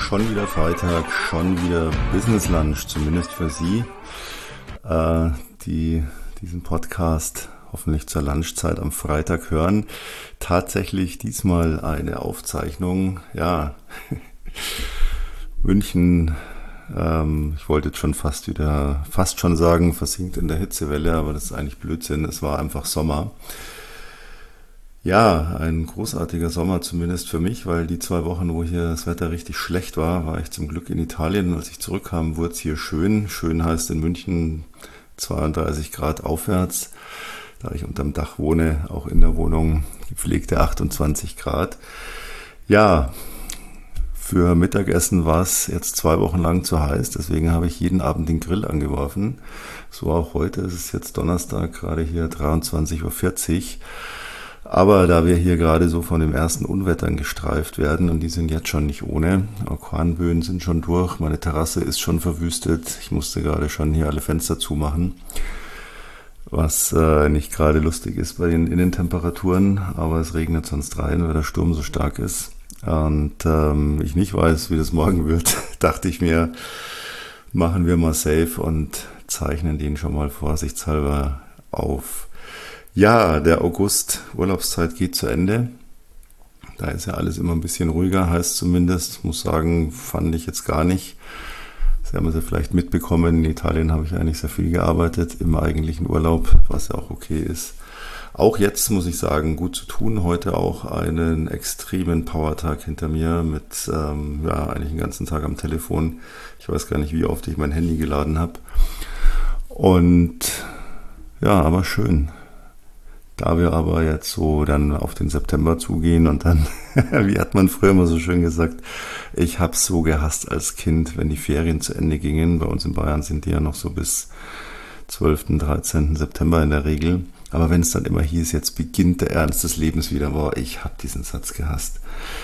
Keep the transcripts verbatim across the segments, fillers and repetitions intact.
schon wieder Freitag, schon wieder Business Lunch, zumindest für Sie, äh, die diesen Podcast hoffentlich zur Lunchzeit am Freitag hören. Tatsächlich diesmal eine Aufzeichnung, ja, München, ähm, ich wollte jetzt schon fast wieder, fast schon sagen, versinkt in der Hitzewelle, aber das ist eigentlich Blödsinn, es war einfach Sommer. Ja, ein großartiger Sommer zumindest für mich, weil die zwei Wochen, wo hier das Wetter richtig schlecht war, war ich zum Glück in Italien. Als ich zurückkam, wurde es hier schön. Schön heißt in München zweiunddreißig Grad aufwärts. Da ich unterm Dach wohne, auch in der Wohnung gepflegte achtundzwanzig Grad. Ja, für Mittagessen war es jetzt zwei Wochen lang zu heiß, deswegen habe ich jeden Abend den Grill angeworfen. So auch heute, es ist jetzt Donnerstag, gerade hier dreiundzwanzig Uhr vierzig. Aber da wir hier gerade so von den ersten Unwettern gestreift werden, und die sind jetzt schon nicht ohne, Orkanböen sind schon durch, meine Terrasse ist schon verwüstet, ich musste gerade schon hier alle Fenster zumachen, was äh, nicht gerade lustig ist bei den Innentemperaturen, aber es regnet sonst rein, weil der Sturm so stark ist. Und ähm, ich nicht weiß, wie das morgen wird, dachte ich mir, machen wir mal safe und zeichnen den schon mal vorsichtshalber auf. Ja, der August, Urlaubszeit geht zu Ende. Da ist ja alles immer ein bisschen ruhiger, heißt zumindest. Muss sagen, fand ich jetzt gar nicht. Sie haben es ja vielleicht mitbekommen, in Italien habe ich eigentlich sehr viel gearbeitet im eigentlichen Urlaub, was ja auch okay ist. Auch jetzt muss ich sagen, gut zu tun. Heute auch einen extremen Powertag hinter mir mit ähm, ja eigentlich den ganzen Tag am Telefon. Ich weiß gar nicht, wie oft ich mein Handy geladen habe. Und ja, aber schön. Da wir aber jetzt so dann auf den September zugehen und dann, wie hat man früher immer so schön gesagt, ich hab's so gehasst als Kind, wenn die Ferien zu Ende gingen. Bei uns in Bayern sind die ja noch so bis zwölften, dreizehnten September in der Regel. Aber wenn es dann immer hieß, jetzt beginnt der Ernst des Lebens wieder, boah, ich hab diesen Satz gehasst.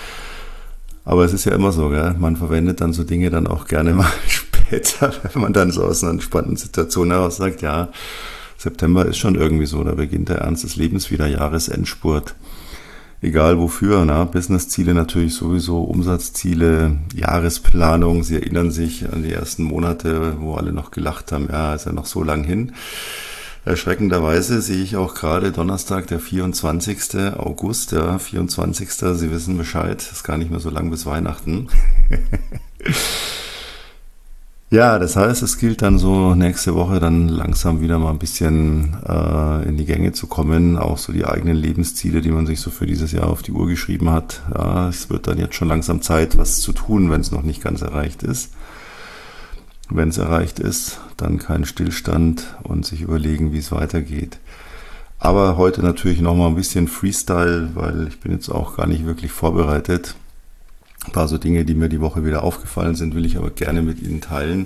Aber es ist ja immer so, gell? Man verwendet dann so Dinge dann auch gerne mal später, wenn man dann so aus einer entspannten Situation heraus sagt, ja, September ist schon irgendwie so, da beginnt der Ernst des Lebens wieder, Jahresendspurt. Egal wofür, na, Businessziele natürlich sowieso, Umsatzziele, Jahresplanung. Sie erinnern sich an die ersten Monate, wo alle noch gelacht haben, ja, ist ja noch so lang hin. Erschreckenderweise sehe ich auch gerade Donnerstag, der vierundzwanzigsten August, ja, vierundzwanzigsten Sie wissen Bescheid, ist gar nicht mehr so lang bis Weihnachten. Ja, das heißt, es gilt dann so nächste Woche dann langsam wieder mal ein bisschen äh, in die Gänge zu kommen, auch so die eigenen Lebensziele, die man sich so für dieses Jahr auf die Uhr geschrieben hat. Ja, es wird dann jetzt schon langsam Zeit, was zu tun, wenn es noch nicht ganz erreicht ist. Wenn es erreicht ist, dann kein Stillstand und sich überlegen, wie es weitergeht. Aber heute natürlich nochmal ein bisschen Freestyle, weil ich bin jetzt auch gar nicht wirklich vorbereitet. Ein paar so Dinge, die mir die Woche wieder aufgefallen sind, will ich aber gerne mit Ihnen teilen.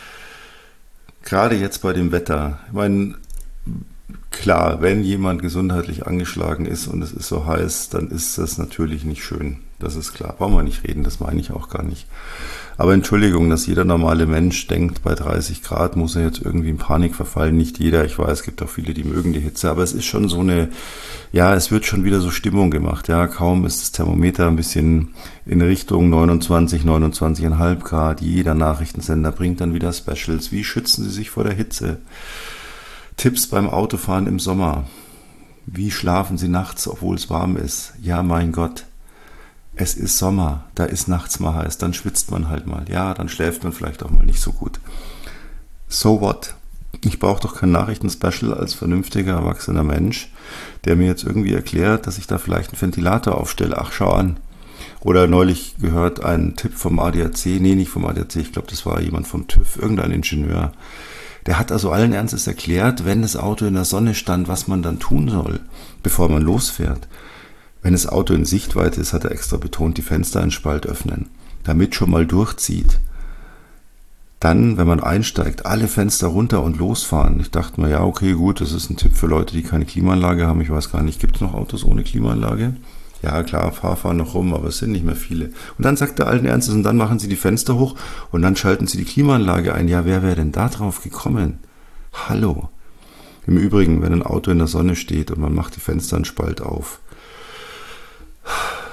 Gerade jetzt bei dem Wetter. Ich meine, klar, wenn jemand gesundheitlich angeschlagen ist und es ist so heiß, dann ist das natürlich nicht schön. Das ist klar. Brauchen wir nicht reden, das meine ich auch gar nicht. Aber Entschuldigung, dass jeder normale Mensch denkt, bei dreißig Grad muss er jetzt irgendwie in Panik verfallen. Nicht jeder, ich weiß, es gibt auch viele, die mögen die Hitze, aber es ist schon so eine, ja, es wird schon wieder so Stimmung gemacht. Ja, kaum ist das Thermometer ein bisschen in Richtung neunundzwanzig, neunundzwanzig Komma fünf Grad. Jeder Nachrichtensender bringt dann wieder Specials. Wie schützen Sie sich vor der Hitze? Tipps beim Autofahren im Sommer. Wie schlafen Sie nachts, obwohl es warm ist? Ja, mein Gott. Es ist Sommer, da ist nachts mal heiß, dann schwitzt man halt mal. Ja, dann schläft man vielleicht auch mal nicht so gut. So what? Ich brauche doch kein Nachrichtenspecial als vernünftiger, erwachsener Mensch, der mir jetzt irgendwie erklärt, dass ich da vielleicht einen Ventilator aufstelle. Ach, schau an. Oder neulich gehört ein Tipp vom A D A C, nee, nicht vom A D A C, ich glaube, das war jemand vom TÜV, irgendein Ingenieur. Der hat also allen Ernstes erklärt, wenn das Auto in der Sonne stand, was man dann tun soll, bevor man losfährt. Wenn das Auto in Sichtweite ist, hat er extra betont, die Fenster einen Spalt öffnen, damit schon mal durchzieht. Dann, wenn man einsteigt, alle Fenster runter und losfahren. Ich dachte mir, ja, okay, gut, das ist ein Tipp für Leute, die keine Klimaanlage haben. Ich weiß gar nicht, gibt es noch Autos ohne Klimaanlage? Ja, klar, fahr, fahren noch rum, aber es sind nicht mehr viele. Und dann sagt er allen Ernstes, und dann machen sie die Fenster hoch und dann schalten sie die Klimaanlage ein. Ja, wer wäre denn da drauf gekommen? Hallo. Im Übrigen, wenn ein Auto in der Sonne steht und man macht die Fenster einen Spalt auf,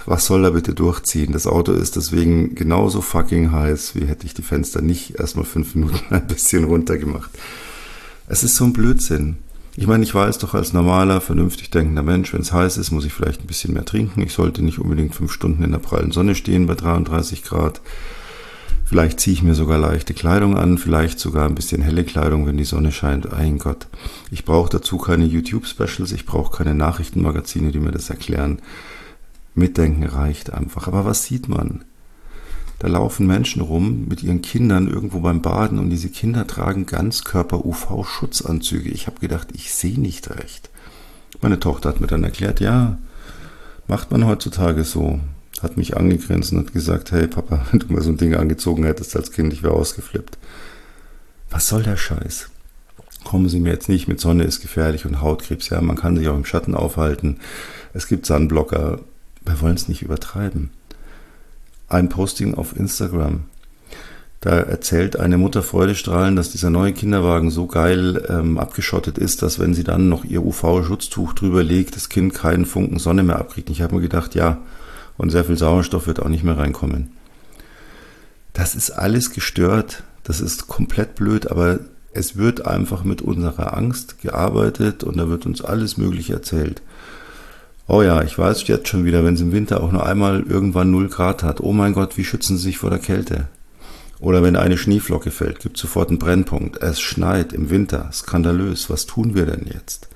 was soll er bitte durchziehen? Das Auto ist deswegen genauso fucking heiß, wie hätte ich die Fenster nicht erstmal fünf Minuten ein bisschen runtergemacht. Es ist so ein Blödsinn. Ich meine, ich weiß doch als normaler, vernünftig denkender Mensch, wenn es heiß ist, muss ich vielleicht ein bisschen mehr trinken. Ich sollte nicht unbedingt fünf Stunden in der prallen Sonne stehen bei dreiunddreißig Grad. Vielleicht ziehe ich mir sogar leichte Kleidung an, vielleicht sogar ein bisschen helle Kleidung, wenn die Sonne scheint. Mein Gott, ich brauche dazu keine YouTube-Specials, ich brauche keine Nachrichtenmagazine, die mir das erklären. Mitdenken reicht einfach. Aber was sieht man? Da laufen Menschen rum mit ihren Kindern irgendwo beim Baden und diese Kinder tragen Ganzkörper-U V-Schutzanzüge. Ich habe gedacht, ich sehe nicht recht. Meine Tochter hat mir dann erklärt, ja, macht man heutzutage so. Hat mich angegrinst und hat gesagt, hey Papa, wenn du mal so ein Ding angezogen hättest als Kind, ich wäre ausgeflippt. Was soll der Scheiß? Kommen Sie mir jetzt nicht mit Sonne ist gefährlich und Hautkrebs. Ja, man kann sich auch im Schatten aufhalten. Es gibt Sunblocker. Wir wollen es nicht übertreiben. Ein Posting auf Instagram. Da erzählt eine Mutter freudestrahlend, dass dieser neue Kinderwagen so geil ähm, abgeschottet ist, dass wenn sie dann noch ihr U V-Schutztuch drüber legt, das Kind keinen Funken Sonne mehr abkriegt. Ich habe mir gedacht, ja, und sehr viel Sauerstoff wird auch nicht mehr reinkommen. Das ist alles gestört, das ist komplett blöd, aber es wird einfach mit unserer Angst gearbeitet und da wird uns alles Mögliche erzählt. Oh ja, ich weiß jetzt schon wieder, wenn es im Winter auch nur einmal irgendwann null Grad hat. Oh mein Gott, wie schützen Sie sich vor der Kälte? Oder wenn eine Schneeflocke fällt, gibt es sofort einen Brennpunkt. Es schneit im Winter, skandalös. Was tun wir denn jetzt?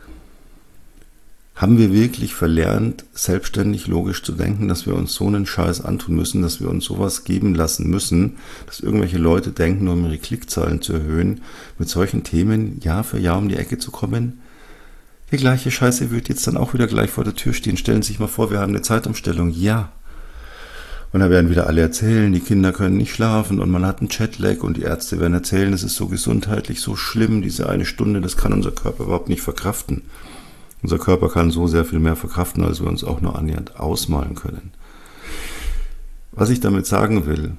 Haben wir wirklich verlernt, selbstständig logisch zu denken, dass wir uns so einen Scheiß antun müssen, dass wir uns sowas geben lassen müssen, dass irgendwelche Leute denken, nur um ihre Klickzahlen zu erhöhen, mit solchen Themen Jahr für Jahr um die Ecke zu kommen? Die gleiche Scheiße wird jetzt dann auch wieder gleich vor der Tür stehen. Stellen Sie sich mal vor, wir haben eine Zeitumstellung. Ja. Und da werden wieder alle erzählen, die Kinder können nicht schlafen und man hat einen Jetlag und die Ärzte werden erzählen, es ist so gesundheitlich so schlimm, diese eine Stunde, das kann unser Körper überhaupt nicht verkraften. Unser Körper kann so sehr viel mehr verkraften, als wir uns auch nur annähernd ausmalen können. Was ich damit sagen will,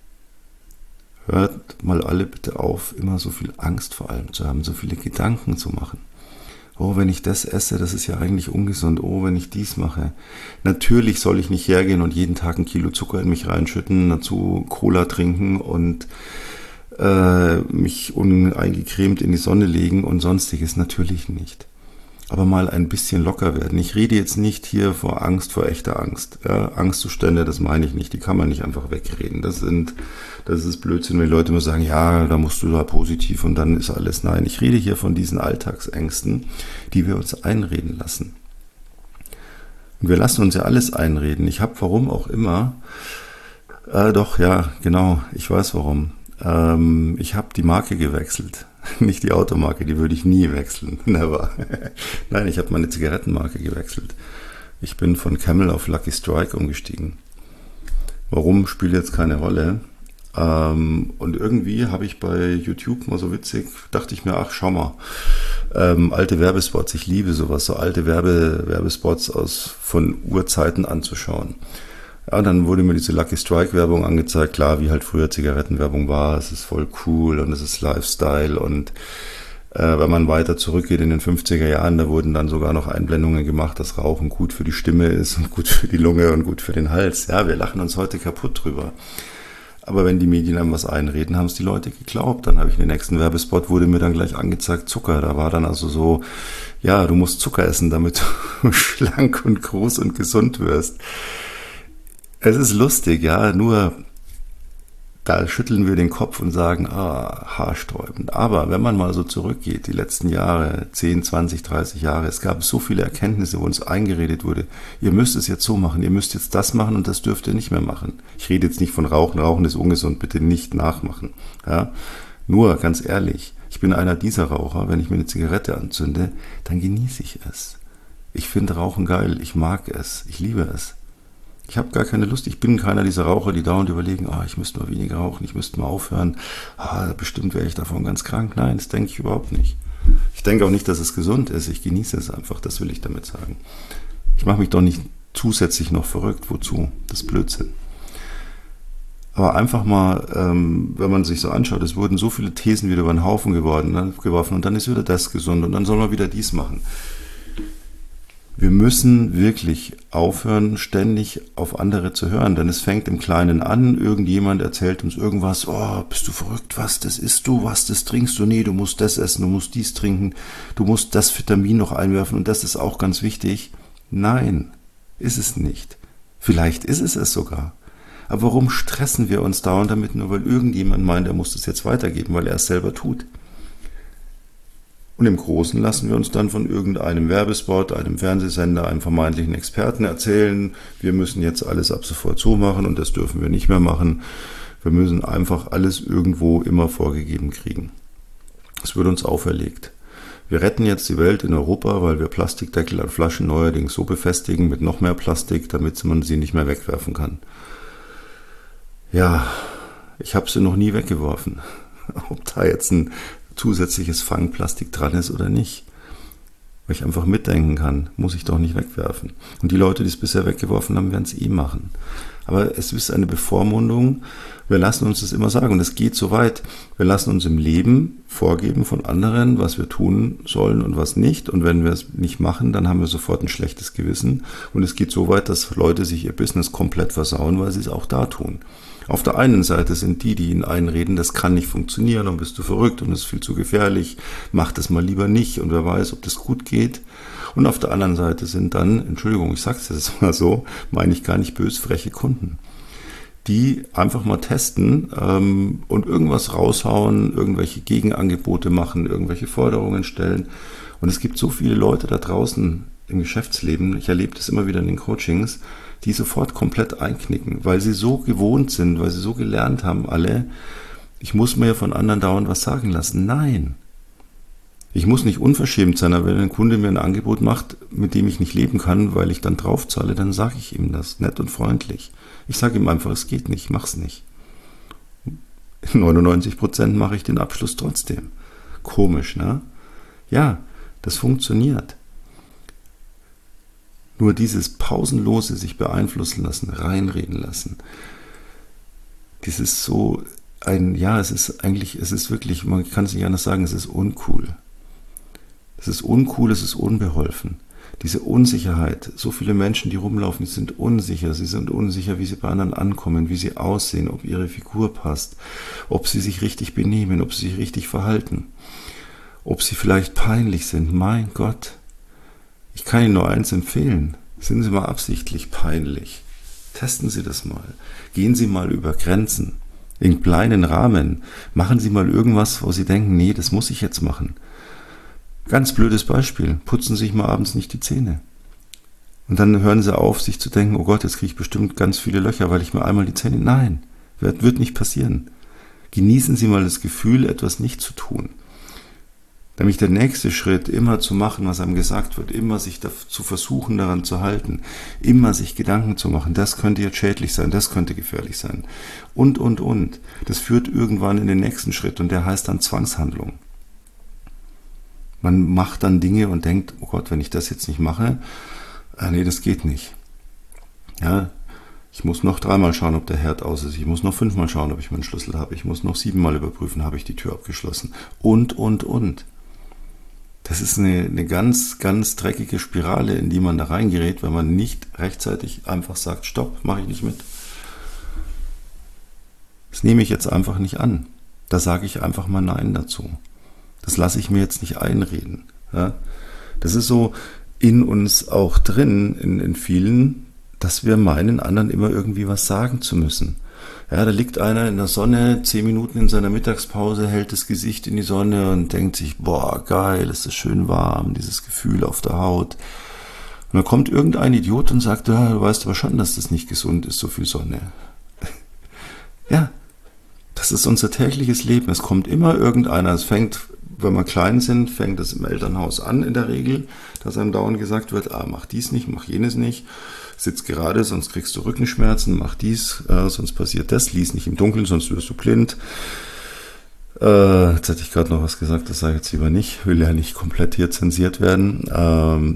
hört mal alle bitte auf, immer so viel Angst vor allem zu haben, so viele Gedanken zu machen. Oh, wenn ich das esse, das ist ja eigentlich ungesund. Oh, wenn ich dies mache. Natürlich soll ich nicht hergehen und jeden Tag ein Kilo Zucker in mich reinschütten, dazu Cola trinken und äh, mich uneingecremt in die Sonne legen und sonstiges. Natürlich nicht. Aber mal ein bisschen locker werden. Ich rede jetzt nicht hier vor Angst, vor echter Angst. Ja, Angstzustände, das meine ich nicht. Die kann man nicht einfach wegreden. Das sind, das ist Blödsinn, wenn die Leute immer sagen, ja, da musst du da positiv und dann ist alles. Nein, ich rede hier von diesen Alltagsängsten, die wir uns einreden lassen. Und wir lassen uns ja alles einreden. Ich habe, warum auch immer, äh, doch, ja, genau, ich weiß warum. Ähm, ich habe die Marke gewechselt. Nicht die Automarke, die würde ich nie wechseln. Never. Nein, ich habe meine Zigarettenmarke gewechselt. Ich bin von Camel auf Lucky Strike umgestiegen. Warum, spielt jetzt keine Rolle. Ähm, und irgendwie habe ich bei YouTube mal so witzig, dachte ich mir, ach, schau mal, ähm, alte Werbespots, ich liebe sowas, so alte Werbe, Werbespots aus von Urzeiten anzuschauen. Ja, dann wurde mir diese Lucky Strike Werbung angezeigt, klar, wie halt früher Zigarettenwerbung war, es ist voll cool und es ist Lifestyle und äh, wenn man weiter zurückgeht in den fünfziger Jahren, da wurden dann sogar noch Einblendungen gemacht, dass Rauchen gut für die Stimme ist und gut für die Lunge und gut für den Hals. Ja, wir lachen uns heute kaputt drüber. Aber wenn die Medien einem was einreden, haben es die Leute geglaubt. Dann habe ich in den nächsten Werbespot, wurde mir dann gleich angezeigt Zucker. Da war dann also so, ja, du musst Zucker essen, damit du schlank und groß und gesund wirst. Es ist lustig, ja, nur da schütteln wir den Kopf und sagen, ah, haarsträubend. Aber wenn man mal so zurückgeht, die letzten Jahre, zehn, zwanzig, dreißig Jahre, es gab so viele Erkenntnisse, wo uns eingeredet wurde, ihr müsst es jetzt so machen, ihr müsst jetzt das machen und das dürft ihr nicht mehr machen. Ich rede jetzt nicht von Rauchen, Rauchen ist ungesund, bitte nicht nachmachen. Ja? Nur, ganz ehrlich, ich bin einer dieser Raucher, wenn ich mir eine Zigarette anzünde, dann genieße ich es. Ich finde Rauchen geil, ich mag es, ich liebe es. Ich habe gar keine Lust, ich bin keiner dieser Raucher, die dauernd überlegen, ah, ich müsste mal weniger rauchen, ich müsste mal aufhören, ah, bestimmt wäre ich davon ganz krank. Nein, das denke ich überhaupt nicht. Ich denke auch nicht, dass es gesund ist, ich genieße es einfach, das will ich damit sagen. Ich mache mich doch nicht zusätzlich noch verrückt, wozu? Das ist Blödsinn. Aber einfach mal, ähm, wenn man sich so anschaut, es wurden so viele Thesen wieder über den Haufen geworden, ne, geworfen und dann ist wieder das gesund und dann soll man wieder dies machen. Wir müssen wirklich aufhören, ständig auf andere zu hören, denn es fängt im Kleinen an, irgendjemand erzählt uns irgendwas, oh, bist du verrückt, was, das isst du, was, das trinkst du, nee, du musst das essen, du musst dies trinken, du musst das Vitamin noch einwerfen und das ist auch ganz wichtig. Nein, ist es nicht. Vielleicht ist es es sogar. Aber warum stressen wir uns dauernd damit, nur weil irgendjemand meint, er muss das jetzt weitergeben, weil er es selber tut? Und im Großen lassen wir uns dann von irgendeinem Werbespot, einem Fernsehsender, einem vermeintlichen Experten erzählen, wir müssen jetzt alles ab sofort so machen und das dürfen wir nicht mehr machen. Wir müssen einfach alles irgendwo immer vorgegeben kriegen. Es wird uns auferlegt. Wir retten jetzt die Welt in Europa, weil wir Plastikdeckel an Flaschen neuerdings so befestigen mit noch mehr Plastik, damit man sie nicht mehr wegwerfen kann. Ja, ich habe sie noch nie weggeworfen. Ob da jetzt ein zusätzliches Fangplastik dran ist oder nicht. Weil ich einfach mitdenken kann, muss ich doch nicht wegwerfen. Und die Leute, die es bisher weggeworfen haben, werden es eh machen. Aber es ist eine Bevormundung. Wir lassen uns das immer sagen. Und es geht so weit. Wir lassen uns im Leben vorgeben von anderen, was wir tun sollen und was nicht. Und wenn wir es nicht machen, dann haben wir sofort ein schlechtes Gewissen. Und es geht so weit, dass Leute sich ihr Business komplett versauen, weil sie es auch da tun. Auf der einen Seite sind die, die ihnen einreden, das kann nicht funktionieren und bist du verrückt und das ist viel zu gefährlich, mach das mal lieber nicht und wer weiß, ob das gut geht. Und auf der anderen Seite sind dann, Entschuldigung, ich sag's jetzt mal so, meine ich gar nicht bös, freche Kunden, die einfach mal testen ähm, und irgendwas raushauen, irgendwelche Gegenangebote machen, irgendwelche Forderungen stellen. Und es gibt so viele Leute da draußen im Geschäftsleben, ich erlebe das immer wieder in den Coachings, die sofort komplett einknicken, weil sie so gewohnt sind, weil sie so gelernt haben, alle, ich muss mir von anderen dauernd was sagen lassen. Nein. Ich muss nicht unverschämt sein, aber wenn ein Kunde mir ein Angebot macht, mit dem ich nicht leben kann, weil ich dann draufzahle, dann sage ich ihm das, nett und freundlich. Ich sage ihm einfach, es geht nicht, mach's nicht. In neunundneunzig Prozent mache ich den Abschluss trotzdem. Komisch, ne? Ja, das funktioniert. Nur dieses pausenlose sich beeinflussen lassen, reinreden lassen, das ist so ein, ja, es ist eigentlich, es ist wirklich, man kann es nicht anders sagen, es ist uncool. Es ist uncool, es ist unbeholfen. Diese Unsicherheit, so viele Menschen, die rumlaufen, die sind unsicher, sie sind unsicher, wie sie bei anderen ankommen, wie sie aussehen, ob ihre Figur passt, ob sie sich richtig benehmen, ob sie sich richtig verhalten, ob sie vielleicht peinlich sind, mein Gott. Ich kann Ihnen nur eins empfehlen. Sind Sie mal absichtlich peinlich. Testen Sie das mal. Gehen Sie mal über Grenzen. In kleinen Rahmen. Machen Sie mal irgendwas, wo Sie denken, nee, das muss ich jetzt machen. Ganz blödes Beispiel. Putzen Sie sich mal abends nicht die Zähne. Und dann hören Sie auf, sich zu denken, oh Gott, jetzt kriege ich bestimmt ganz viele Löcher, weil ich mir einmal die Zähne... Nein, wird, wird nicht passieren. Genießen Sie mal das Gefühl, etwas nicht zu tun. Nämlich der nächste Schritt, immer zu machen, was einem gesagt wird, immer sich zu versuchen, daran zu halten, immer sich Gedanken zu machen, das könnte jetzt schädlich sein, das könnte gefährlich sein und, und, und. Das führt irgendwann in den nächsten Schritt und der heißt dann Zwangshandlung. Man macht dann Dinge und denkt, oh Gott, wenn ich das jetzt nicht mache, äh, nee, das geht nicht. Ja, ich muss noch dreimal schauen, ob der Herd aus ist, ich muss noch fünfmal schauen, ob ich meinen Schlüssel habe, ich muss noch siebenmal überprüfen, habe ich die Tür abgeschlossen und, und, und. Das ist eine, eine ganz, ganz dreckige Spirale, in die man da reingerät, wenn man nicht rechtzeitig einfach sagt, stopp, mache ich nicht mit. Das nehme ich jetzt einfach nicht an. Da sage ich einfach mal Nein dazu. Das lasse ich mir jetzt nicht einreden. Ja? Das ist so in uns auch drin, in, in vielen, dass wir meinen, anderen immer irgendwie was sagen zu müssen. Ja, da liegt einer in der Sonne, zehn Minuten in seiner Mittagspause, hält das Gesicht in die Sonne und denkt sich, boah, geil, ist das schön warm, dieses Gefühl auf der Haut. Und dann kommt irgendein Idiot und sagt, ja, du weißt aber schon, dass das nicht gesund ist, so viel Sonne. Ja, das ist unser tägliches Leben. Es kommt immer irgendeiner, es fängt, wenn wir klein sind, fängt es im Elternhaus an in der Regel, dass einem dauernd gesagt wird, ah, mach dies nicht, mach jenes nicht. Sitz gerade, sonst kriegst du Rückenschmerzen, mach dies, äh, sonst passiert das, lies nicht im Dunkeln, sonst wirst du blind. Äh, jetzt hätte ich gerade noch was gesagt, das sage ich jetzt lieber nicht, will ja nicht komplett hier zensiert werden. Ähm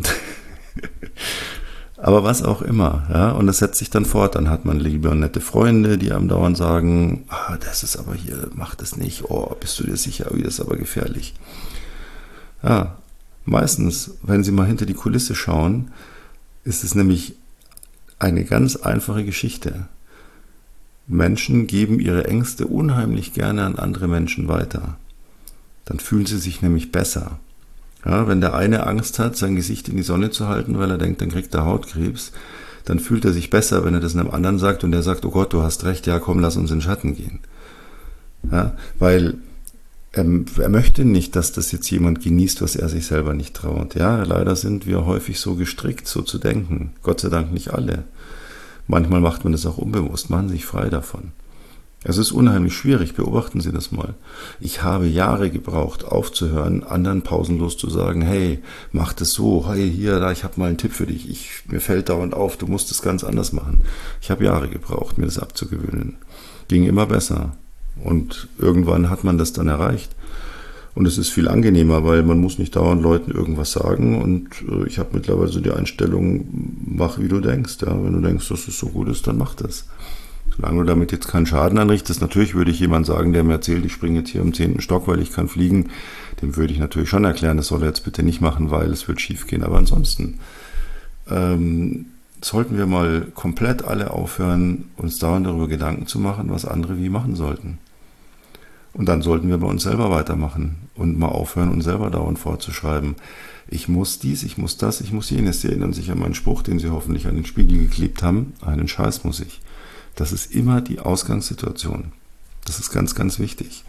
Aber was auch immer, ja, und das setzt sich dann fort, dann hat man lieber nette Freunde, die einem dauernd sagen, ah, das ist aber hier, mach das nicht, oh, bist du dir sicher, oh, das ist aber gefährlich. Ja, Meistens, wenn Sie mal hinter die Kulisse schauen, ist es nämlich eine ganz einfache Geschichte. Menschen geben ihre Ängste unheimlich gerne an andere Menschen weiter. Dann fühlen sie sich nämlich besser. Ja, wenn der eine Angst hat, sein Gesicht in die Sonne zu halten, weil er denkt, dann kriegt er Hautkrebs, dann fühlt er sich besser, wenn er das einem anderen sagt und der sagt, oh Gott, du hast recht, ja komm, lass uns in den Schatten gehen. Ja, weil ähm, er möchte nicht, dass das jetzt jemand genießt, was er sich selber nicht traut. Ja, leider sind wir häufig so gestrickt, so zu denken. Gott sei Dank nicht alle. Manchmal macht man das auch unbewusst, machen sich frei davon. Es ist unheimlich schwierig, beobachten Sie das mal. Ich habe Jahre gebraucht, aufzuhören, anderen pausenlos zu sagen, hey, mach das so, hey, hier, da, ich habe mal einen Tipp für dich, ich, mir fällt dauernd auf, du musst es ganz anders machen. Ich habe Jahre gebraucht, mir das abzugewöhnen. Ging immer besser und irgendwann hat man das dann erreicht. Und es ist viel angenehmer, weil man muss nicht dauernd Leuten irgendwas sagen und äh, ich habe mittlerweile so die Einstellung, mach wie du denkst. Ja? Wenn du denkst, dass es so gut ist, dann mach das. Solange du damit jetzt keinen Schaden anrichtest, natürlich würde ich jemand sagen, der mir erzählt, ich springe jetzt hier im zehnten Stock, weil ich kann fliegen, dem würde ich natürlich schon erklären, das soll er jetzt bitte nicht machen, weil es wird schief gehen. Aber ansonsten ähm, sollten wir mal komplett alle aufhören, uns dauernd darüber Gedanken zu machen, was andere wie machen sollten. Und dann sollten wir bei uns selber weitermachen und mal aufhören, uns selber dauernd vorzuschreiben. Ich muss dies, ich muss das, ich muss jenes. Sie erinnern sich an meinen Spruch, den Sie hoffentlich an den Spiegel geklebt haben. Einen Scheiß muss ich. Das ist immer die Ausgangssituation. Das ist ganz, ganz wichtig.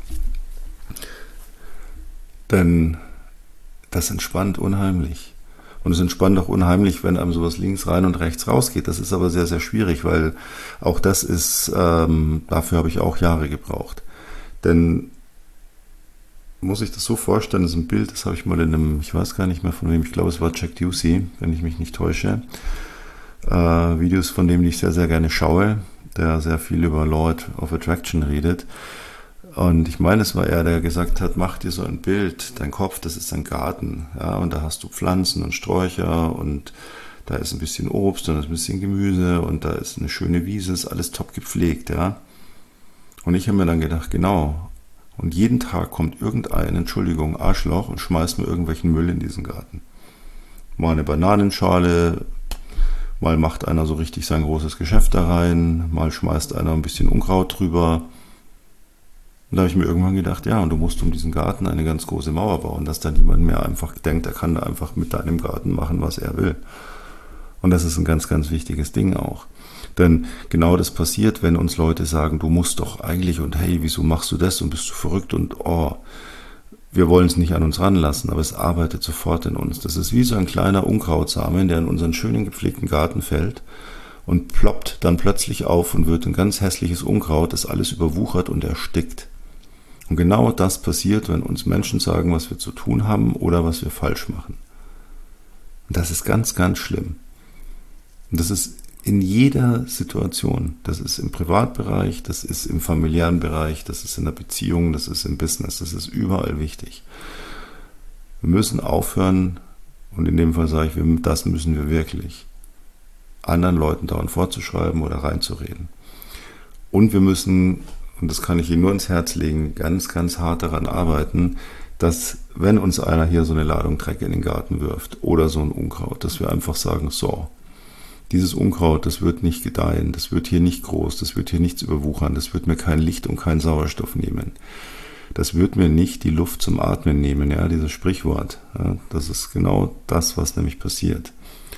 Denn das entspannt unheimlich. Und es entspannt auch unheimlich, wenn einem sowas links rein und rechts rausgeht. Das ist aber sehr, sehr schwierig, weil auch das ist, ähm, dafür habe ich auch Jahre gebraucht. Denn muss ich das so vorstellen, das ist ein Bild, das habe ich mal in einem, ich weiß gar nicht mehr von wem, ich glaube es war Jack Ducey, wenn ich mich nicht täusche, äh, Videos von dem, die ich sehr, sehr gerne schaue, der sehr viel über Law of Attraction redet. Und ich meine, es war er, der gesagt hat, mach dir so ein Bild, dein Kopf, das ist ein Garten, ja, und da hast du Pflanzen und Sträucher und da ist ein bisschen Obst und da ist ein bisschen Gemüse und da ist eine schöne Wiese, ist alles top gepflegt, ja. Und ich habe mir dann gedacht, genau, und jeden Tag kommt irgendein, Entschuldigung, Arschloch und schmeißt mir irgendwelchen Müll in diesen Garten. Mal eine Bananenschale, mal macht einer so richtig sein großes Geschäft da rein, mal schmeißt einer ein bisschen Unkraut drüber. Und da habe ich mir irgendwann gedacht, ja, und du musst um diesen Garten eine ganz große Mauer bauen, dass da niemand mehr einfach denkt, er kann da einfach mit deinem Garten machen, was er will. Und das ist ein ganz, ganz wichtiges Ding auch. Denn genau das passiert, wenn uns Leute sagen, du musst doch eigentlich und hey, wieso machst du das und bist du verrückt und oh, wir wollen es nicht an uns ranlassen, aber es arbeitet sofort in uns. Das ist wie so ein kleiner Unkrautsamen, der in unseren schönen gepflegten Garten fällt und ploppt dann plötzlich auf und wird ein ganz hässliches Unkraut, das alles überwuchert und erstickt. Und genau das passiert, wenn uns Menschen sagen, was wir zu tun haben oder was wir falsch machen. Und das ist ganz, ganz schlimm. Und das ist in jeder Situation. Das ist im Privatbereich, das ist im familiären Bereich, das ist in der Beziehung, das ist im Business, das ist überall wichtig. Wir müssen aufhören, und in dem Fall sage ich, das müssen wir wirklich, anderen Leuten dauernd vorzuschreiben oder reinzureden. Und wir müssen, und das kann ich Ihnen nur ins Herz legen, ganz, ganz hart daran arbeiten, dass, wenn uns einer hier so eine Ladung Dreck in den Garten wirft oder so ein Unkraut, dass wir einfach sagen, so, dieses Unkraut, das wird nicht gedeihen, das wird hier nicht groß, das wird hier nichts überwuchern, das wird mir kein Licht und keinen Sauerstoff nehmen. Das wird mir nicht die Luft zum Atmen nehmen, ja, dieses Sprichwort. Ja, das ist genau das, was nämlich passiert.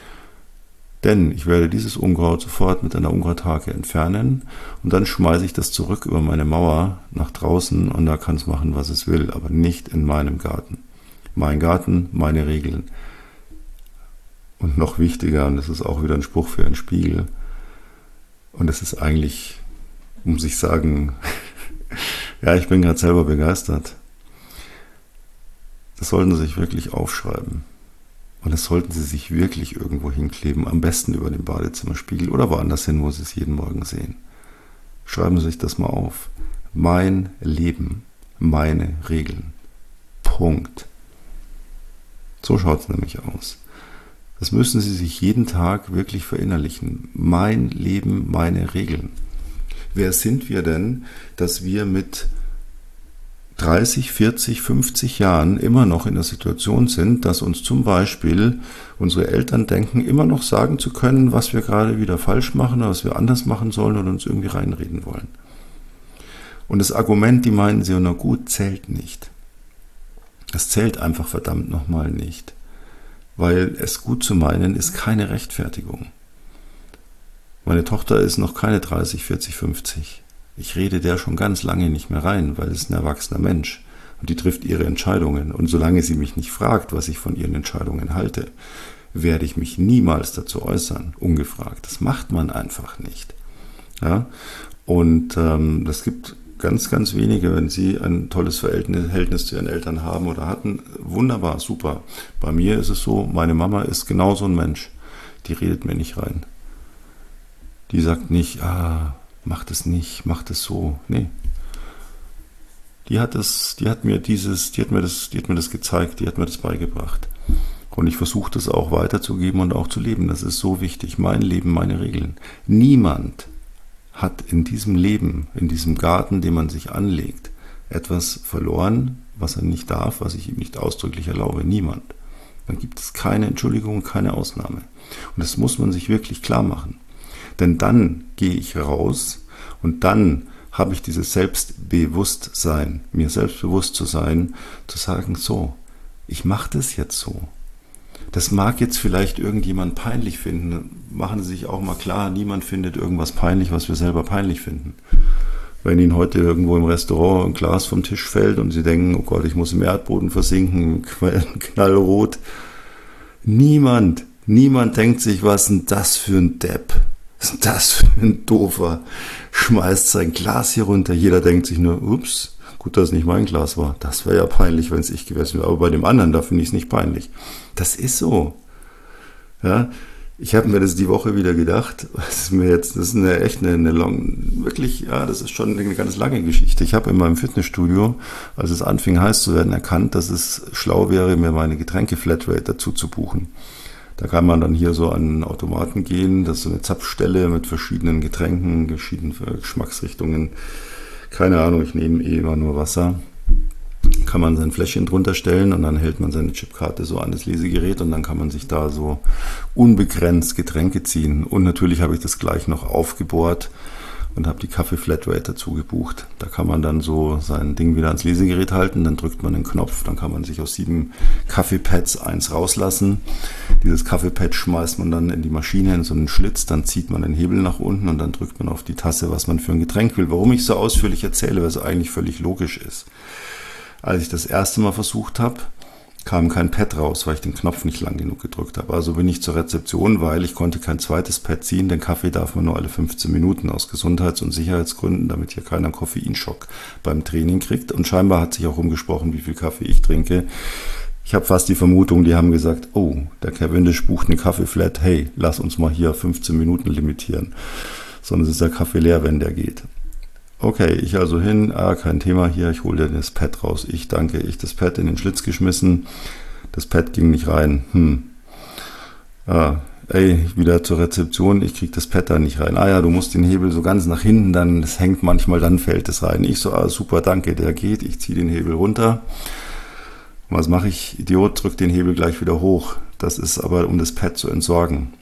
Denn ich werde dieses Unkraut sofort mit einer Unkrauthake entfernen und dann schmeiße ich das zurück über meine Mauer nach draußen und da kann es machen, was es will, aber nicht in meinem Garten. Mein Garten, meine Regeln. Und noch wichtiger, und das ist auch wieder ein Spruch für einen Spiegel, und das ist eigentlich, muss ich sagen, ja, ich bin gerade selber begeistert. Das sollten Sie sich wirklich aufschreiben. Und das sollten Sie sich wirklich irgendwo hinkleben, am besten über den Badezimmerspiegel oder woanders hin, wo Sie es jeden Morgen sehen. Schreiben Sie sich das mal auf. Mein Leben, meine Regeln. Punkt. So schaut es nämlich aus. Das müssen Sie sich jeden Tag wirklich verinnerlichen. Mein Leben, meine Regeln. Wer sind wir denn, dass wir mit dreißig, vierzig, fünfzig Jahren immer noch in der Situation sind, dass uns zum Beispiel unsere Eltern denken, immer noch sagen zu können, was wir gerade wieder falsch machen oder was wir anders machen sollen oder uns irgendwie reinreden wollen. Und das Argument, die meinen sie, na gut, zählt nicht. Es zählt einfach verdammt nochmal nicht. Weil es gut zu meinen, ist keine Rechtfertigung. Meine Tochter ist noch keine dreißig, vierzig, fünfzig. Ich rede der schon ganz lange nicht mehr rein, weil es ein erwachsener Mensch und die trifft ihre Entscheidungen. Und solange sie mich nicht fragt, was ich von ihren Entscheidungen halte, werde ich mich niemals dazu äußern, ungefragt. Das macht man einfach nicht. Ja? Und ähm, das gibt ganz, ganz wenige, wenn sie ein tolles Verhältnis zu ihren Eltern haben oder hatten. Wunderbar, super. Bei mir ist es so, meine Mama ist genauso ein Mensch. Die redet mir nicht rein. Die sagt nicht, ah, mach das nicht, mach das so. Nee. Die hat das, die hat mir dieses, die hat mir das, die hat mir das gezeigt, die hat mir das beigebracht. Und ich versuche das auch weiterzugeben und auch zu leben. Das ist so wichtig. Mein Leben, meine Regeln. Niemand hat in diesem Leben, in diesem Garten, den man sich anlegt, etwas verloren, was er nicht darf, was ich ihm nicht ausdrücklich erlaube. Niemand. Dann gibt es keine Entschuldigung, keine Ausnahme. Und das muss man sich wirklich klar machen. Denn dann gehe ich raus und dann habe ich dieses Selbstbewusstsein, mir selbstbewusst zu sein, zu sagen, so, ich mache das jetzt so. Das mag jetzt vielleicht irgendjemand peinlich finden. Machen Sie sich auch mal klar, niemand findet irgendwas peinlich, was wir selber peinlich finden. Wenn Ihnen heute irgendwo im Restaurant ein Glas vom Tisch fällt und Sie denken, oh Gott, ich muss im Erdboden versinken, knallrot. Niemand, niemand denkt sich, was ist denn das für ein Depp? Was ist denn das für ein Doofer? Schmeißt sein Glas hier runter. Jeder denkt sich nur, ups, gut, dass es nicht mein Glas war. Das wäre ja peinlich, wenn es ich gewesen wäre. Aber bei dem anderen, da finde ich es nicht peinlich. Das ist so. Ja, ich habe mir das die Woche wieder gedacht. Das ist mir jetzt, das ist eine echt eine, eine long, wirklich, ja, das ist schon eine ganz lange Geschichte. Ich habe in meinem Fitnessstudio, als es anfing heiß zu werden, erkannt, dass es schlau wäre, mir meine Getränke-Flatrate dazu zu buchen. Da kann man dann hier so an einen Automaten gehen, das ist so eine Zapfstelle mit verschiedenen Getränken, verschiedenen Geschmacksrichtungen. Keine Ahnung, ich nehme eh immer nur Wasser. Kann man sein Fläschchen drunter stellen und dann hält man seine Chipkarte so an das Lesegerät und dann kann man sich da so unbegrenzt Getränke ziehen. Und natürlich habe ich das gleich noch aufgebohrt und habe die Kaffee-Flatrate dazu gebucht. Da kann man dann so sein Ding wieder ans Lesegerät halten, dann drückt man den Knopf, dann kann man sich aus sieben Kaffeepads eins rauslassen. Dieses Kaffeepad schmeißt man dann in die Maschine in so einen Schlitz, dann zieht man den Hebel nach unten und dann drückt man auf die Tasse, was man für ein Getränk will. Warum ich so ausführlich erzähle, weil es eigentlich völlig logisch ist. Als ich das erste Mal versucht habe, kam kein Pad raus, weil ich den Knopf nicht lang genug gedrückt habe. Also bin ich zur Rezeption, weil ich konnte kein zweites Pad ziehen. Den Kaffee darf man nur alle fünfzehn Minuten aus Gesundheits- und Sicherheitsgründen, damit hier keiner einen Koffeinschock beim Training kriegt. Und scheinbar hat sich auch rumgesprochen, wie viel Kaffee ich trinke. Ich habe fast die Vermutung, die haben gesagt, oh, der Cavendish bucht eine Kaffeeflat, hey, lass uns mal hier fünfzehn Minuten limitieren. Sonst ist der Kaffee leer, wenn der geht. Okay, ich also hin, ah, kein Thema hier, ich hole dir das Pad raus. Ich danke, ich das Pad in den Schlitz geschmissen, das Pad ging nicht rein. Hm. Ah, ey, wieder zur Rezeption, ich krieg das Pad da nicht rein. Ah ja, du musst den Hebel so ganz nach hinten, dann, das hängt manchmal, dann fällt es rein. Ich so, ah, super, danke, der geht, ich ziehe den Hebel runter. Was mache ich? Idiot, drück den Hebel gleich wieder hoch. Das ist aber, um das Pad zu entsorgen.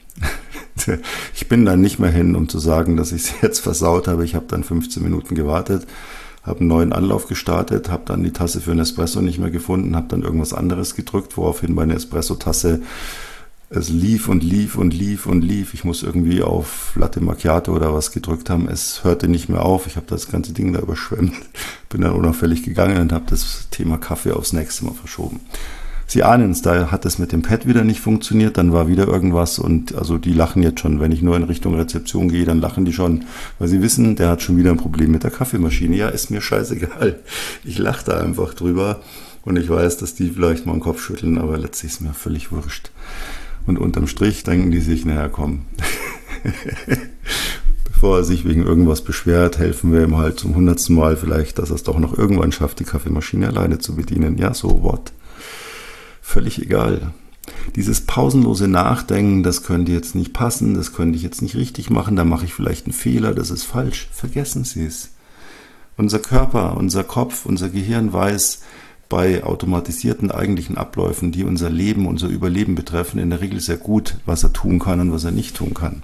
Ich bin dann nicht mehr hin, um zu sagen, dass ich es jetzt versaut habe. Ich habe dann fünfzehn Minuten gewartet, habe einen neuen Anlauf gestartet, habe dann die Tasse für einen Espresso nicht mehr gefunden, habe dann irgendwas anderes gedrückt, woraufhin meine Espresso-Tasse, es lief und lief und lief und lief. Ich muss irgendwie auf Latte Macchiato oder was gedrückt haben. Es hörte nicht mehr auf. Ich habe das ganze Ding da überschwemmt. Bin dann unauffällig gegangen und habe das Thema Kaffee aufs nächste Mal verschoben. Sie ahnen es, da hat es mit dem Pad wieder nicht funktioniert, dann war wieder irgendwas und also die lachen jetzt schon, wenn ich nur in Richtung Rezeption gehe, dann lachen die schon, weil sie wissen, der hat schon wieder ein Problem mit der Kaffeemaschine. Ja, ist mir scheißegal. Ich lache da einfach drüber und ich weiß, dass die vielleicht mal den Kopf schütteln, aber letztlich ist mir völlig wurscht. Und unterm Strich denken die sich, naja, komm, bevor er sich wegen irgendwas beschwert, helfen wir ihm halt zum hundertsten Mal vielleicht, dass er es doch noch irgendwann schafft, die Kaffeemaschine alleine zu bedienen. Ja, so what? Völlig egal. Dieses pausenlose Nachdenken, das könnte jetzt nicht passen, das könnte ich jetzt nicht richtig machen, da mache ich vielleicht einen Fehler, das ist falsch. Vergessen Sie es. Unser Körper, unser Kopf, unser Gehirn weiß bei automatisierten eigentlichen Abläufen, die unser Leben, unser Überleben betreffen, in der Regel sehr gut, was er tun kann und was er nicht tun kann.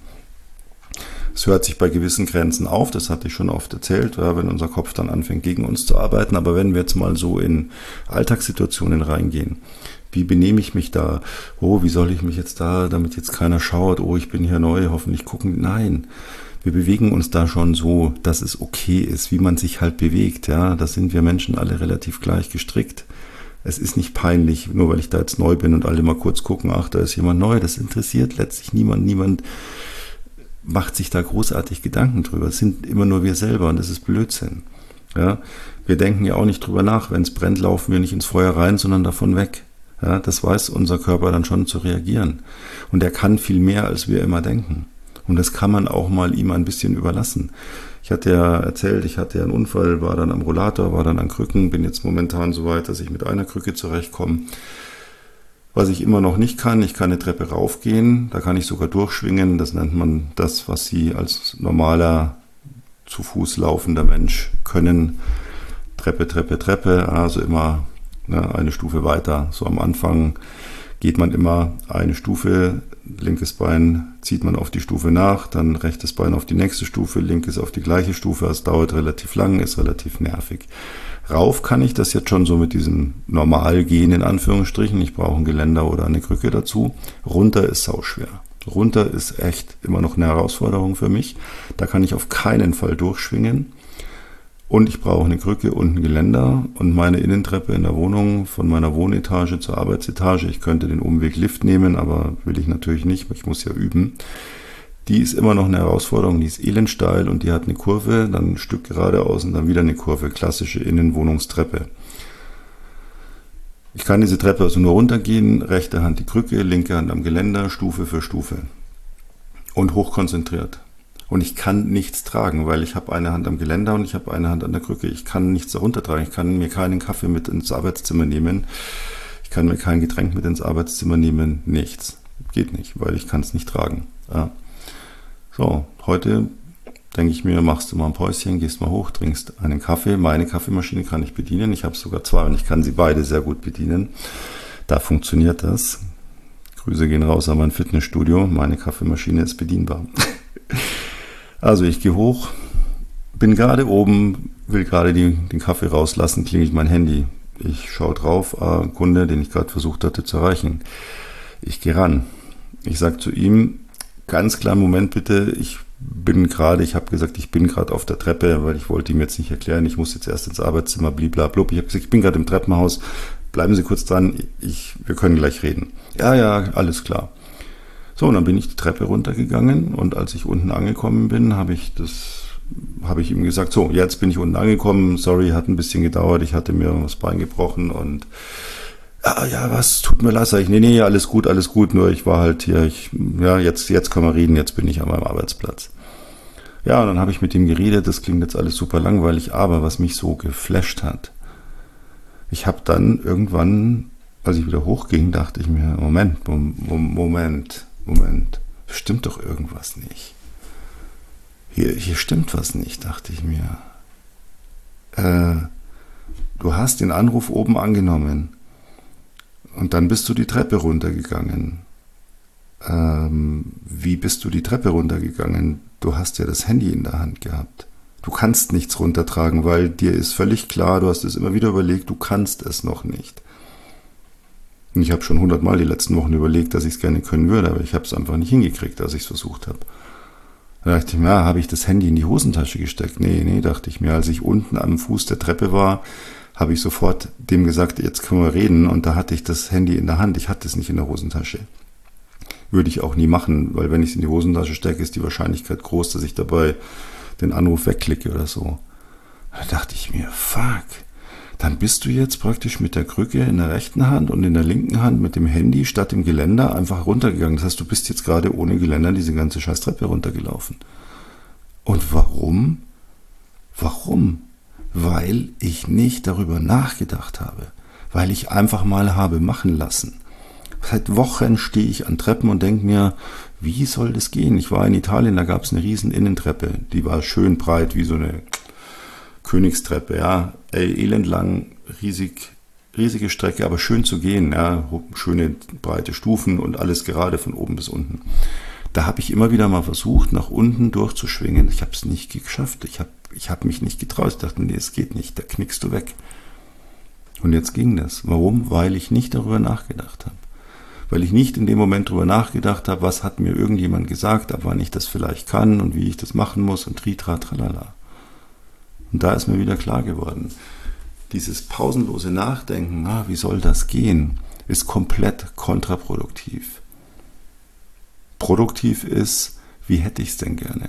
Es hört sich bei gewissen Grenzen auf, das hatte ich schon oft erzählt, ja, wenn unser Kopf dann anfängt, gegen uns zu arbeiten. Aber wenn wir jetzt mal so in Alltagssituationen reingehen, wie benehme ich mich da? Oh, wie soll ich mich jetzt da, damit jetzt keiner schaut? Oh, ich bin hier neu, hoffentlich gucken. Nein, wir bewegen uns da schon so, dass es okay ist, wie man sich halt bewegt. Ja, da sind wir Menschen alle relativ gleich gestrickt. Es ist nicht peinlich, nur weil ich da jetzt neu bin und alle mal kurz gucken, ach, da ist jemand neu. Das interessiert letztlich niemand. Niemand macht sich da großartig Gedanken drüber. Es sind immer nur wir selber und das ist Blödsinn. Ja, wir denken ja auch nicht drüber nach. Wenn es brennt, laufen wir nicht ins Feuer rein, sondern davon weg. Ja, das weiß unser Körper dann schon zu reagieren. Und er kann viel mehr, als wir immer denken. Und das kann man auch mal ihm ein bisschen überlassen. Ich hatte ja erzählt, ich hatte ja einen Unfall, war dann am Rollator, war dann an Krücken, bin jetzt momentan so weit, dass ich mit einer Krücke zurechtkomme. Was ich immer noch nicht kann, ich kann eine Treppe raufgehen, da kann ich sogar durchschwingen. Das nennt man das, was Sie als normaler, zu Fuß laufender Mensch können. Treppe, Treppe, Treppe, also immer ne, eine Stufe weiter. So am Anfang geht man immer eine Stufe, linkes Bein zieht man auf die Stufe nach, dann rechtes Bein auf die nächste Stufe, linkes auf die gleiche Stufe. Es dauert relativ lang, ist relativ nervig. Rauf kann ich das jetzt schon so mit diesem Normalgehen in Anführungsstrichen. Ich brauche ein Geländer oder eine Krücke dazu. Runter ist sauschwer. Runter ist echt immer noch eine Herausforderung für mich. Da kann ich auf keinen Fall durchschwingen. Und ich brauche eine Krücke und ein Geländer und meine Innentreppe in der Wohnung von meiner Wohnetage zur Arbeitsetage. Ich könnte den Umweg Lift nehmen, aber will ich natürlich nicht, ich muss ja üben. Die ist immer noch eine Herausforderung, die ist elendsteil und die hat eine Kurve, dann ein Stück geradeaus und dann wieder eine Kurve. Klassische Innenwohnungstreppe. Ich kann diese Treppe also nur runtergehen, rechte Hand die Krücke, linke Hand am Geländer, Stufe für Stufe. Und hochkonzentriert. Und ich kann nichts tragen, weil ich habe eine Hand am Geländer und ich habe eine Hand an der Krücke. Ich kann nichts darunter tragen. Ich kann mir keinen Kaffee mit ins Arbeitszimmer nehmen. Ich kann mir kein Getränk mit ins Arbeitszimmer nehmen. Nichts. Geht nicht, weil ich kann es nicht tragen. Ja. So, heute denke ich mir, machst du mal ein Päuschen, gehst mal hoch, trinkst einen Kaffee. Meine Kaffeemaschine kann ich bedienen. Ich habe sogar zwei und ich kann sie beide sehr gut bedienen. Da funktioniert das. Grüße gehen raus an mein Fitnessstudio. Meine Kaffeemaschine ist bedienbar. Also ich gehe hoch, bin gerade oben, will gerade die, den Kaffee rauslassen, klingelt mein Handy. Ich schaue drauf, ah, ein Kunde, den ich gerade versucht hatte zu erreichen. Ich gehe ran. Ich sage zu ihm, ganz kleinen Moment bitte, ich bin gerade, ich habe gesagt, ich bin gerade auf der Treppe, weil ich wollte ihm jetzt nicht erklären, ich muss jetzt erst ins Arbeitszimmer, bliblablub. Ich habe gesagt, ich bin gerade im Treppenhaus, bleiben Sie kurz dran, ich, wir können gleich reden. Ja, ja, alles klar. So, und dann bin ich die Treppe runtergegangen und als ich unten angekommen bin, habe ich das, habe ich ihm gesagt, so, jetzt bin ich unten angekommen, sorry, hat ein bisschen gedauert, ich hatte mir das Bein gebrochen und ja, ja, was, tut mir leid, sag ich, nee, nee, alles gut, alles gut, nur ich war halt hier, ich, ja, jetzt, jetzt können wir reden, jetzt bin ich an meinem Arbeitsplatz. Ja, und dann habe ich mit ihm geredet, das klingt jetzt alles super langweilig, aber was mich so geflasht hat, ich habe dann irgendwann, als ich wieder hochging, dachte ich mir, Moment, Moment, Moment, stimmt doch irgendwas nicht. Hier, hier stimmt was nicht, dachte ich mir. Äh, du hast den Anruf oben angenommen und dann bist du die Treppe runtergegangen. Ähm, wie bist du die Treppe runtergegangen? Du hast ja das Handy in der Hand gehabt. Du kannst nichts runtertragen, weil dir ist völlig klar, du hast es immer wieder überlegt, du kannst es noch nicht. Und ich habe schon hundertmal die letzten Wochen überlegt, dass ich es gerne können würde, aber ich habe es einfach nicht hingekriegt, als ich es versucht habe. Da dachte ich mir, ja, habe ich das Handy in die Hosentasche gesteckt? Nee, nee, dachte ich mir. Als ich unten am Fuß der Treppe war, habe ich sofort dem gesagt, jetzt können wir reden. Und da hatte ich das Handy in der Hand. Ich hatte es nicht in der Hosentasche. Würde ich auch nie machen, weil wenn ich es in die Hosentasche stecke, ist die Wahrscheinlichkeit groß, dass ich dabei den Anruf wegklicke oder so. Da dachte ich mir, fuck. Dann bist du jetzt praktisch mit der Krücke in der rechten Hand und in der linken Hand mit dem Handy statt dem Geländer einfach runtergegangen. Das heißt, du bist jetzt gerade ohne Geländer diese ganze Scheißtreppe runtergelaufen. Und warum? Warum? Weil ich nicht darüber nachgedacht habe. Weil ich einfach mal habe machen lassen. Seit Wochen stehe ich an Treppen und denke mir, wie soll das gehen? Ich war in Italien, da gab es eine riesen Innentreppe. Die war schön breit, wie so eine Königstreppe, ja, elendlang, riesig, riesige Strecke, aber schön zu gehen, ja, schöne breite Stufen und alles gerade von oben bis unten. Da habe ich immer wieder mal versucht, nach unten durchzuschwingen. Ich habe es nicht geschafft. Ich habe ich hab mich nicht getraut. Ich dachte, nee, es geht nicht, da knickst du weg. Und jetzt ging das. Warum? Weil ich nicht darüber nachgedacht habe. Weil ich nicht in dem Moment darüber nachgedacht habe, was hat mir irgendjemand gesagt, ab wann ich das vielleicht kann und wie ich das machen muss und tritra, tralala. Und da ist mir wieder klar geworden, dieses pausenlose Nachdenken, ah, wie soll das gehen, ist komplett kontraproduktiv. Produktiv ist, wie hätte ich es denn gerne?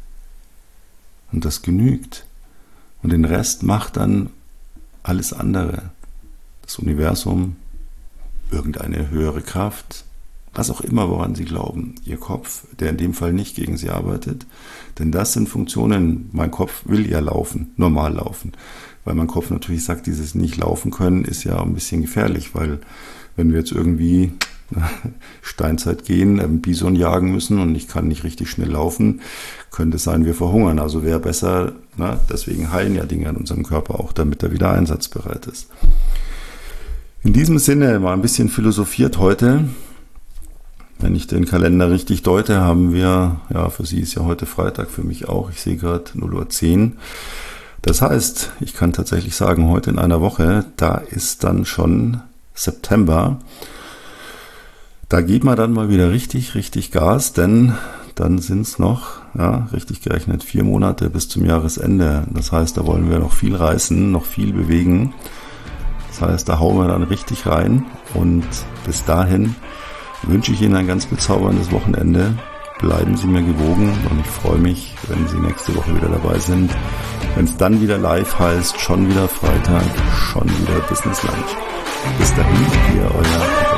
Und das genügt. Und den Rest macht dann alles andere. Das Universum, irgendeine höhere Kraft, was auch immer, woran Sie glauben. Ihr Kopf, der in dem Fall nicht gegen Sie arbeitet. Denn das sind Funktionen, mein Kopf will ja laufen, normal laufen. Weil mein Kopf natürlich sagt, dieses nicht laufen können ist ja ein bisschen gefährlich, weil wenn wir jetzt irgendwie Steinzeit gehen, Bison jagen müssen und ich kann nicht richtig schnell laufen, könnte es sein, wir verhungern. Also wäre besser, na, deswegen heilen ja Dinge in unserem Körper auch, damit er wieder einsatzbereit ist. In diesem Sinne mal ein bisschen philosophiert heute. Wenn ich den Kalender richtig deute, haben wir, ja, für Sie ist ja heute Freitag, für mich auch, ich sehe gerade null Uhr zehn. Das heißt, ich kann tatsächlich sagen, heute in einer Woche, da ist dann schon September. Da geht man dann mal wieder richtig, richtig Gas, denn dann sind es noch, ja, richtig gerechnet, vier Monate bis zum Jahresende. Das heißt, da wollen wir noch viel reißen, noch viel bewegen. Das heißt, da hauen wir dann richtig rein und bis dahin wünsche ich Ihnen ein ganz bezauberndes Wochenende. Bleiben Sie mir gewogen und ich freue mich, wenn Sie nächste Woche wieder dabei sind. Wenn es dann wieder live heißt, schon wieder Freitag, schon wieder Business Lunch. Bis dahin, ihr euer